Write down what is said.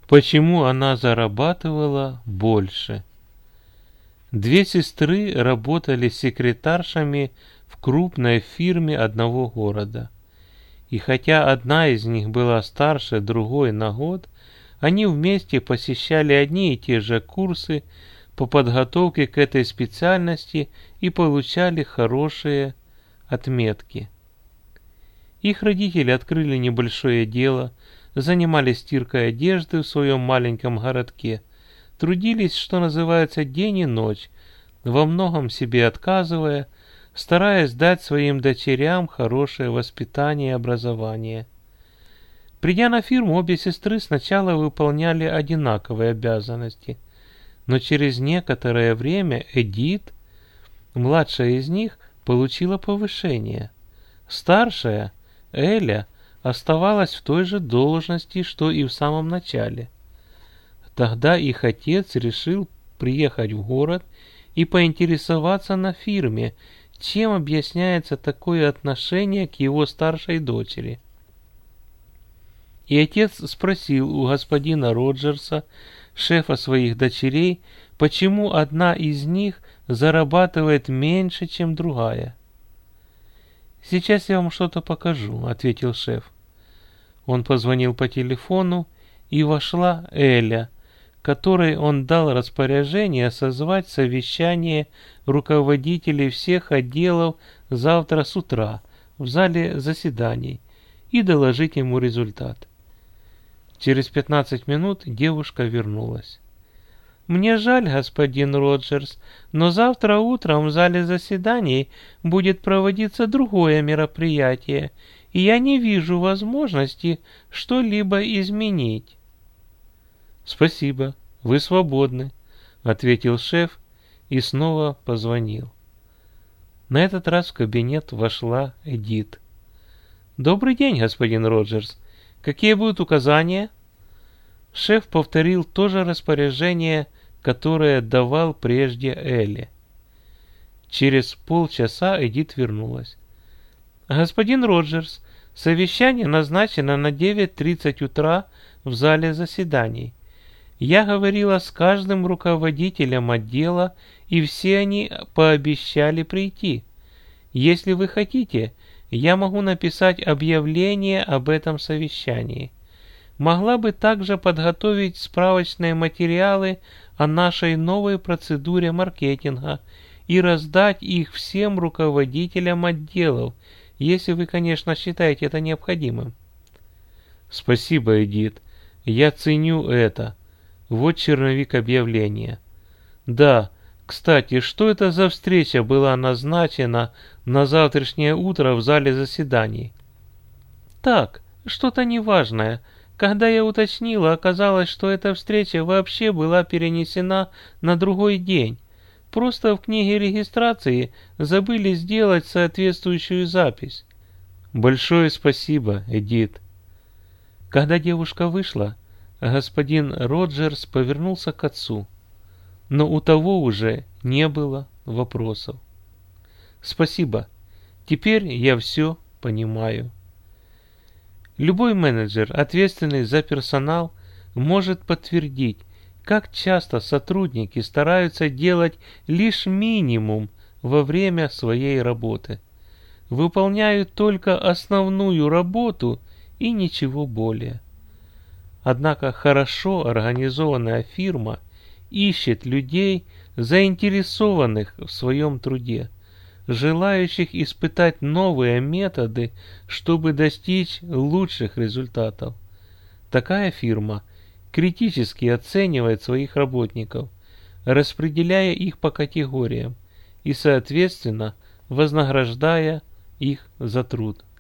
Почему она зарабатывала больше? Две сестры работали секретаршами в крупной фирме одного города. И хотя одна из них была старше другой на год, они вместе посещали одни и те же курсы по подготовке к этой специальности и получали хорошие отметки. Их родители открыли небольшое дело, занимались стиркой одежды в своем маленьком городке, трудились, что называется, день и ночь, во многом себе отказывая, стараясь дать своим дочерям хорошее воспитание и образование. Придя на фирму, обе сестры сначала выполняли одинаковые обязанности, но через некоторое время Эдит, младшая из них, получила повышение. Старшая, Эля, оставалась в той же должности, что и в самом начале. Тогда их отец решил приехать в город и поинтересоваться на фирме, чем объясняется такое отношение к его старшей дочери. И отец спросил у господина Роджерса, шефа своих дочерей, почему одна из них зарабатывает меньше, чем другая. «Сейчас я вам что-то покажу», — ответил шеф. Он позвонил по телефону, и вошла Эля, которой он дал распоряжение созвать совещание руководителей всех отделов завтра с утра в зале заседаний и доложить ему результат. Через 15 минут девушка вернулась. «Мне жаль, господин Роджерс, но завтра утром в зале заседаний будет проводиться другое мероприятие, и я не вижу возможности что-либо изменить». «Спасибо, вы свободны», — ответил шеф и снова позвонил. На этот раз в кабинет вошла Эдит. «Добрый день, господин Роджерс. Какие будут указания?» Шеф повторил то же распоряжение, которое давал прежде Элли. Через полчаса Эдит вернулась. «Господин Роджерс, совещание назначено на 9:30 утра в зале заседаний. Я говорила с каждым руководителем отдела, и все они пообещали прийти. Если вы хотите, я могу написать объявление об этом совещании. Могла бы также подготовить справочные материалы о нашей новой процедуре маркетинга и раздать их всем руководителям отделов, если вы, конечно, считаете это необходимым». «Спасибо, Эдит. Я ценю это. Вот черновик объявления. Да, кстати, что это за встреча была назначена на завтрашнее утро в зале заседаний?» «Так, что-то неважное. Когда я уточнила, оказалось, что эта встреча вообще была перенесена на другой день. Просто в книге регистрации забыли сделать соответствующую запись». «Большое спасибо, Эдит». Когда девушка вышла, господин Роджерс повернулся к отцу, но у того уже не было вопросов. «Спасибо. Теперь я все понимаю». Любой менеджер, ответственный за персонал, может подтвердить, как часто сотрудники стараются делать лишь минимум во время своей работы. Выполняют только основную работу и ничего более. Однако хорошо организованная фирма ищет людей, заинтересованных в своем труде, желающих испытать новые методы, чтобы достичь лучших результатов. Такая фирма критически оценивает своих работников, распределяя их по категориям и, соответственно, вознаграждая их за труд.